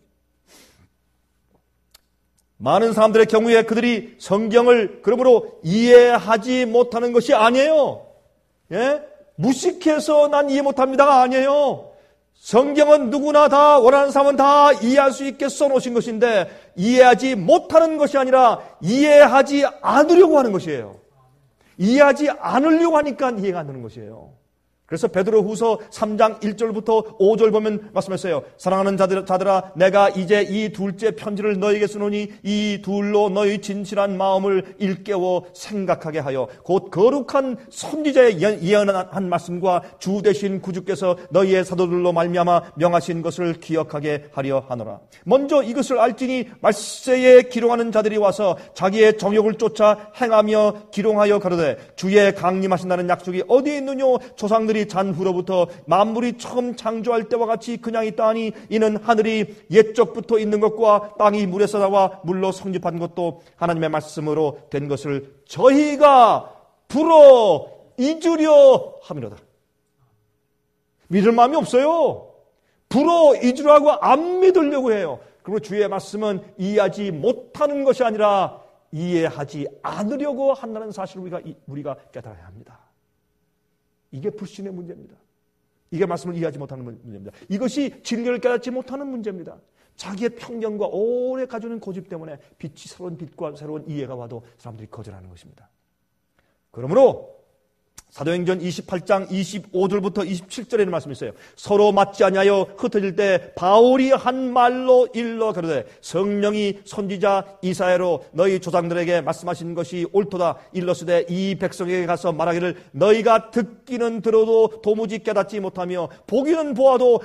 많은 사람들의 경우에 그들이 성경을 그러므로 이해하지 못하는 것이 아니에요. 예? 무식해서 난 이해 못합니다가 아니에요. 성경은 누구나 다 원하는 사람은 다 이해할 수 있게 써놓으신 것인데 이해하지 못하는 것이 아니라 이해하지 않으려고 하는 것이에요. 이해하지 않으려고 하니까 이해가 안 되는 것이에요. 그래서 베드로후서 3장 1절부터 5절 보면 말씀했어요. 사랑하는 자들아 내가 이제 이 둘째 편지를 너에게 쓰노니 이 둘로 너희 진실한 마음을 일깨워 생각하게 하여 곧 거룩한 선지자의 예언한 말씀과 주 되신 구주께서 너희의 사도들로 말미암아 명하신 것을 기억하게 하려 하노라. 먼저 이것을 알지니 말세에 기롱하는 자들이 와서 자기의 정욕을 쫓아 행하며 기롱하여 가로되 주의 강림하신다는 약속이 어디에 있느뇨? 조상들이 잔후로부터 만물이 처음 창조할 때와 같이 그냥 있다 하니 이는 하늘이 옛적부터 있는 것과 땅이 물에서 나와 물로 성립한 것도 하나님의 말씀으로 된 것을 저희가 불어 잊으려 함이로다. 믿을 마음이 없어요. 불어 잊으라고 안 믿으려고 해요. 그리고 주의 말씀은 이해하지 못하는 것이 아니라 이해하지 않으려고 한다는 사실을 우리가 깨달아야 합니다. 이게 불신의 문제입니다. 이게 말씀을 이해하지 못하는 문제입니다. 이것이 진리를 깨닫지 못하는 문제입니다. 자기의 편견과 오래 가지는 고집 때문에 새로운 빛과 새로운 이해가 와도 사람들이 거절하는 것입니다. 그러므로 사도행전 28장 25절부터 27절에는 말씀이 있어요. 서로 맞지 아니하여 흩어질 때 바울이 한 말로 일러 가로되 성령이 선지자 이사야로 너희 조상들에게 말씀하신 것이 옳도다. 일러스되 이 백성에게 가서 말하기를 너희가 듣기는 들어도 도무지 깨닫지 못하며 보기는 보아도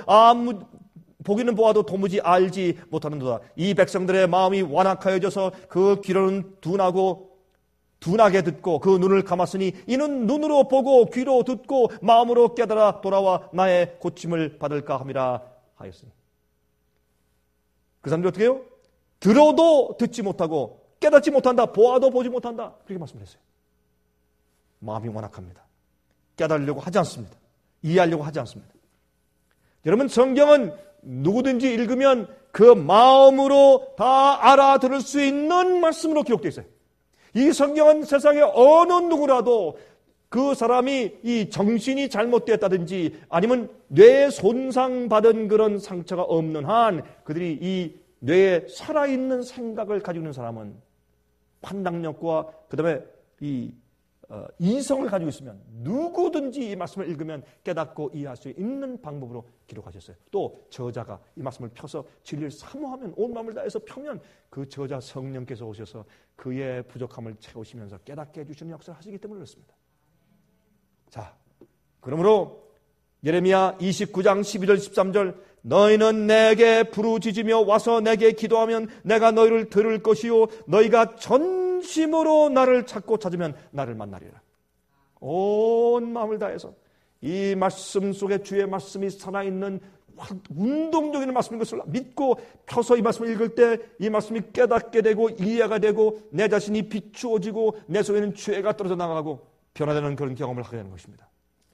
도무지 알지 못하는도다. 이 백성들의 마음이 완악하여져서 그 귀로는 둔하게 듣고 그 눈을 감았으니 이는 눈으로 보고 귀로 듣고 마음으로 깨달아 돌아와 나의 고침을 받을까 함이라 하였으니. 그 사람들이 어떻게 해요? 들어도 듣지 못하고 깨닫지 못한다. 보아도 보지 못한다. 그렇게 말씀을 했어요. 마음이 완악합니다. 깨달으려고 하지 않습니다. 이해하려고 하지 않습니다. 여러분, 성경은 누구든지 읽으면 그 마음으로 다 알아들을 수 있는 말씀으로 기록되어 있어요. 이 성경은 세상의 어느 누구라도 그 사람이 이 정신이 잘못되었다든지 아니면 뇌에 손상받은 그런 상처가 없는 한 그들이 이 뇌에 살아있는 생각을 가지고 있는 사람은 판단력과 그 다음에 이 이성을 가지고 있으면 누구든지 이 말씀을 읽으면 깨닫고 이해할 수 있는 방법으로 기록하셨어요. 또 저자가 이 말씀을 펴서 진리를 사모하면 온 마음을 다해서 펴면 그 저자 성령께서 오셔서 그의 부족함을 채우시면서 깨닫게 해주시는 역사를 하시기 때문에 그렇습니다. 자, 그러므로 예레미야 29장 12절 13절 너희는 내게 부르짖으며 와서 내게 기도하면 내가 너희를 들을 것이요 너희가 전심으로 나를 찾고 찾으면 나를 만나리라. 온 마음을 다해서 이 말씀 속에 주의 말씀이 살아있는 운동적인 말씀인 것을 믿고 펴서 이 말씀을 읽을 때 이 말씀이 깨닫게 되고 이해가 되고 내 자신이 비추어지고 내 속에는 죄가 떨어져 나가고 변화되는 그런 경험을 하게 되는 것입니다.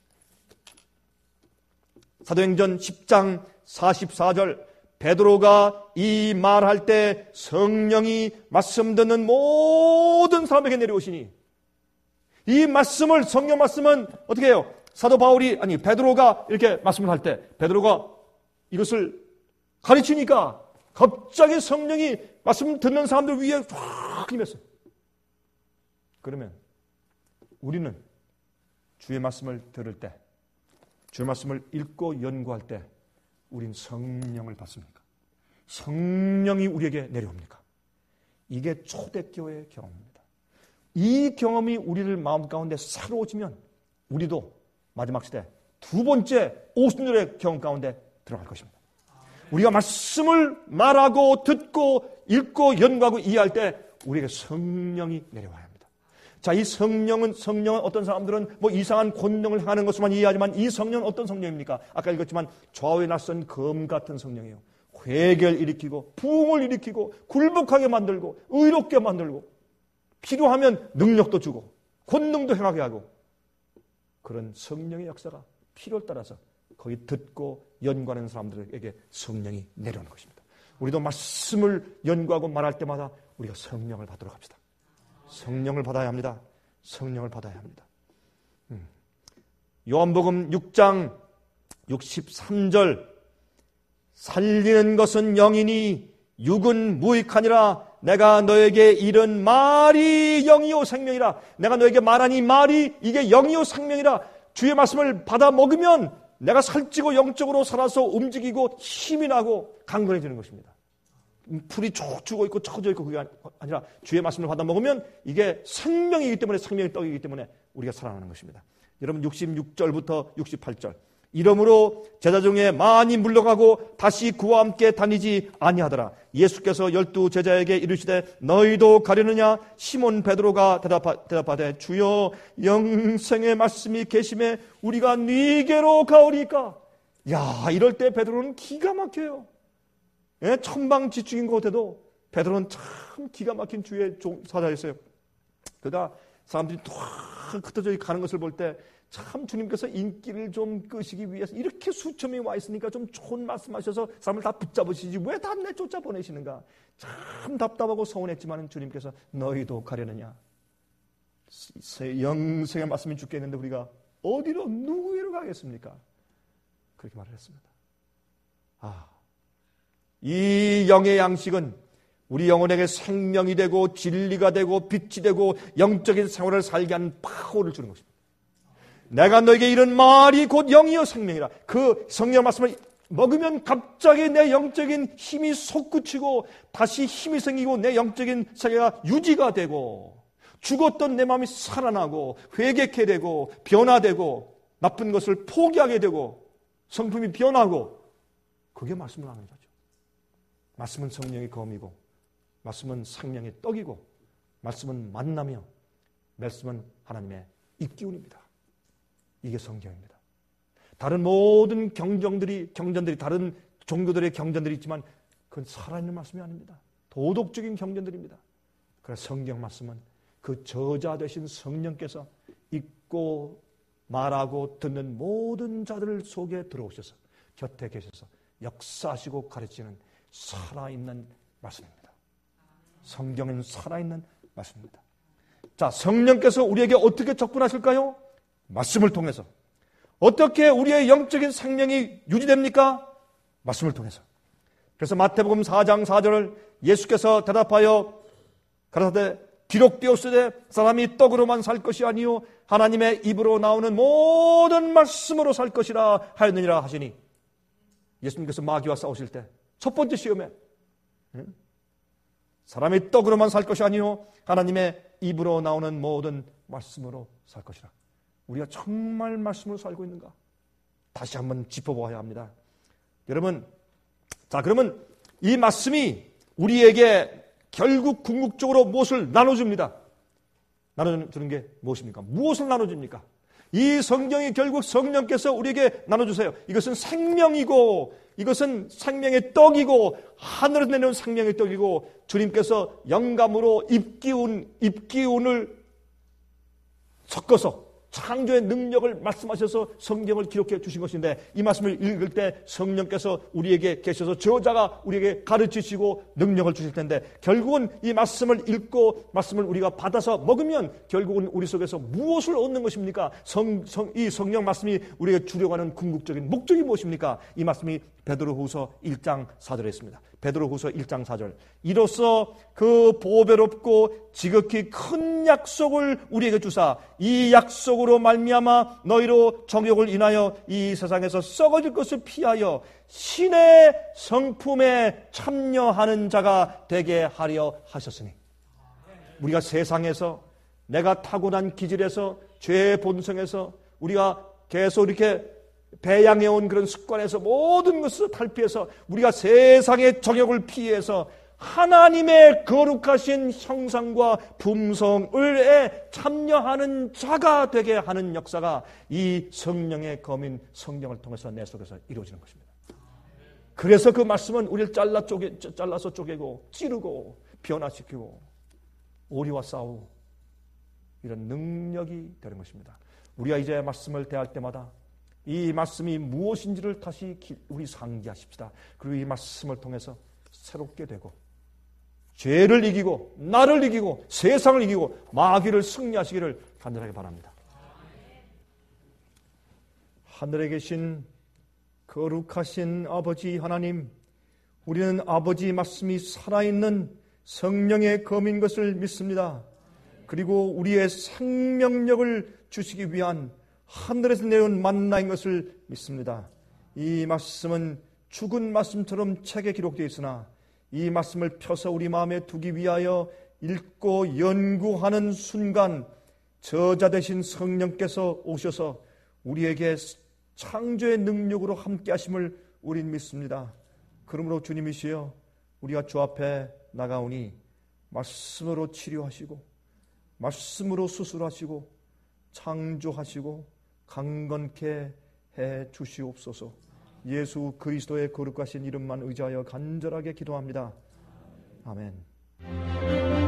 사도행전 10장 44절 베드로가 이 말할 때 성령이 말씀 듣는 모든 사람에게 내려오시니 이 말씀을 성령 말씀은 어떻게 해요? 사도 바울이 아니 베드로가 이렇게 말씀을 할 때 베드로가 이것을 가르치니까 갑자기 성령이 말씀 듣는 사람들 위에 확 임했어요. 그러면 우리는 주의 말씀을 들을 때 주의 말씀을 읽고 연구할 때 우린 성령을 받습니까? 성령이 우리에게 내려옵니까? 이게 초대교회의 경험입니다. 이 경험이 우리를 마음 가운데 새로워지면 우리도 마지막 시대 두 번째 오순절의 경험 가운데 들어갈 것입니다. 우리가 말씀을 말하고 듣고 읽고 연구하고 이해할 때 우리에게 성령이 내려와야 합니다. 자, 이 성령은 어떤 사람들은 뭐 이상한 권능을 행하는 것만 이해하지만 이 성령은 어떤 성령입니까? 아까 읽었지만 좌우에 낯선 검 같은 성령이에요. 회개를 일으키고 부흥을 일으키고 굴복하게 만들고 의롭게 만들고 필요하면 능력도 주고 권능도 행하게 하고 그런 성령의 역사가 필요에 따라서 거기 듣고 연구하는 사람들에게 성령이 내려오는 것입니다. 우리도 말씀을 연구하고 말할 때마다 우리가 성령을 받도록 합시다. 성령을 받아야 합니다. 성령을 받아야 합니다. 요한복음 6장 63절 살리는 것은 영이니 육은 무익하니라 내가 너에게 이른 말이 영이요 생명이라 내가 너에게 말하니 말이 이게 영이요 생명이라 주의 말씀을 받아 먹으면 내가 살찌고 영적으로 살아서 움직이고 힘이 나고 강건해지는 것입니다. 풀이 쭉 죽어 있고 처져 있고 그게 아니라 주의 말씀을 받아 먹으면 이게 생명이기 때문에 생명의 떡이기 때문에 우리가 살아나는 것입니다. 여러분 66절부터 68절 이러므로 제자 중에 많이 물러가고 다시 그와 함께 다니지 아니하더라. 예수께서 12 제자에게 이르시되 너희도 가려느냐? 시몬 베드로가 대답하되 주여 영생의 말씀이 계심에 우리가 네게로 가오리까. 야, 이럴 때 베드로는 기가 막혀요. 예, 천방지축인 것 같아도 베드로는 참 기가 막힌 주의 사자였어요. 그가 사람들이 탁 흩어져 가는 것을 볼 때 참 주님께서 인기를 좀 끄시기 위해서 이렇게 수천 명이 와 있으니까 좀 좋은 말씀하셔서 사람을 다 붙잡으시지 왜 다 내쫓아 보내시는가. 참 답답하고 서운했지만 주님께서 너희도 가려느냐. 영생의 말씀이 죽겠는데 우리가 어디로 누구에로 가겠습니까? 그렇게 말을 했습니다. 이 영의 양식은 우리 영혼에게 생명이 되고 진리가 되고 빛이 되고 영적인 생활을 살게 하는 파워를 주는 것입니다. 내가 너에게 이런 말이 곧 영이요 생명이라. 그 성령 말씀을 먹으면 갑자기 내 영적인 힘이 솟구치고 다시 힘이 생기고 내 영적인 세계가 유지가 되고 죽었던 내 마음이 살아나고 회개케 되고 변화되고 나쁜 것을 포기하게 되고 성품이 변하고 그게 말씀을 하는 거죠. 말씀은 성령의 검이고 말씀은 생명의 떡이고 말씀은 만나며 말씀은 하나님의 입기운입니다. 이게 성경입니다. 다른 모든 경전들이 다른 종교들의 경전들이 있지만 그건 살아있는 말씀이 아닙니다. 도덕적인 경전들입니다. 그래서 성경 말씀은 그 저자 되신 성령께서 읽고 말하고 듣는 모든 자들 속에 들어오셔서 곁에 계셔서 역사하시고 가르치는 살아있는 말씀입니다. 성경은 살아있는 말씀입니다. 자, 성령께서 우리에게 어떻게 접근하실까요? 말씀을 통해서. 어떻게 우리의 영적인 생명이 유지됩니까? 말씀을 통해서. 그래서 마태복음 4장 4절을 예수께서 대답하여 가라사대 기록되었으되 사람이 떡으로만 살 것이 아니요 하나님의 입으로 나오는 모든 말씀으로 살 것이라 하였느니라 하시니, 예수님께서 마귀와 싸우실 때 첫 번째 시험에 사람이 떡으로만 살 것이 아니요 하나님의 입으로 나오는 모든 말씀으로 살 것이라. 우리가 정말 말씀으로 살고 있는가? 다시 한번 짚어보아야 합니다. 여러분, 자, 그러면 이 말씀이 우리에게 결국 궁극적으로 무엇을 나눠줍니다. 나눠주는 게 무엇입니까? 무엇을 나눠줍니까? 이 성경이 결국 성령께서 우리에게 나눠주세요. 이것은 생명이고, 이것은 생명의 떡이고, 하늘에서 내려온 생명의 떡이고, 주님께서 영감으로 입기운을 섞어서 창조의 능력을 말씀하셔서 성경을 기록해 주신 것인데, 이 말씀을 읽을 때 성령께서 우리에게 계셔서 저자가 우리에게 가르치시고 능력을 주실 텐데, 결국은 이 말씀을 읽고 말씀을 우리가 받아서 먹으면 결국은 우리 속에서 무엇을 얻는 것입니까? 이 성령 말씀이 우리에게 주려고 하는 궁극적인 목적이 무엇입니까? 이 말씀이 베드로후서 1장 4절에 있습니다. 베드로후서 1장 4절. 이로써 그 보배롭고 지극히 큰 약속을 우리에게 주사 이 약속으로 말미암아 너희로 정욕을 인하여 이 세상에서 썩어질 것을 피하여 신의 성품에 참여하는 자가 되게 하려 하셨으니, 우리가 세상에서 내가 타고난 기질에서 죄의 본성에서 우리가 계속 이렇게 배양해온 그런 습관에서 모든 것을 탈피해서 우리가 세상의 정욕을 피해서 하나님의 거룩하신 형상과 품성을 참여하는 자가 되게 하는 역사가 이 성령의 검인 성경을 통해서 내 속에서 이루어지는 것입니다. 그래서 그 말씀은 우리를 잘라서 쪼개고 찌르고 변화시키고 오리와 싸우고 이런 능력이 되는 것입니다. 우리가 이제 말씀을 대할 때마다 이 말씀이 무엇인지를 다시 우리 상기하십시다. 그리고 이 말씀을 통해서 새롭게 되고 죄를 이기고 나를 이기고 세상을 이기고 마귀를 승리하시기를 간절하게 바랍니다. 하늘에 계신 거룩하신 아버지 하나님, 우리는 아버지 말씀이 살아있는 성령의 검인 것을 믿습니다. 그리고 우리의 생명력을 주시기 위한 하늘에서 내려온 만나인 것을 믿습니다. 이 말씀은 죽은 말씀처럼 책에 기록되어 있으나 이 말씀을 펴서 우리 마음에 두기 위하여 읽고 연구하는 순간 저자 되신 성령께서 오셔서 우리에게 창조의 능력으로 함께 하심을 우린 믿습니다. 그러므로 주님이시여, 우리가 주 앞에 나가오니 말씀으로 치료하시고 말씀으로 수술하시고 창조하시고 강건케 해 주시옵소서. 예수 그리스도의 거룩하신 이름만 의지하여 간절하게 기도합니다. 아멘.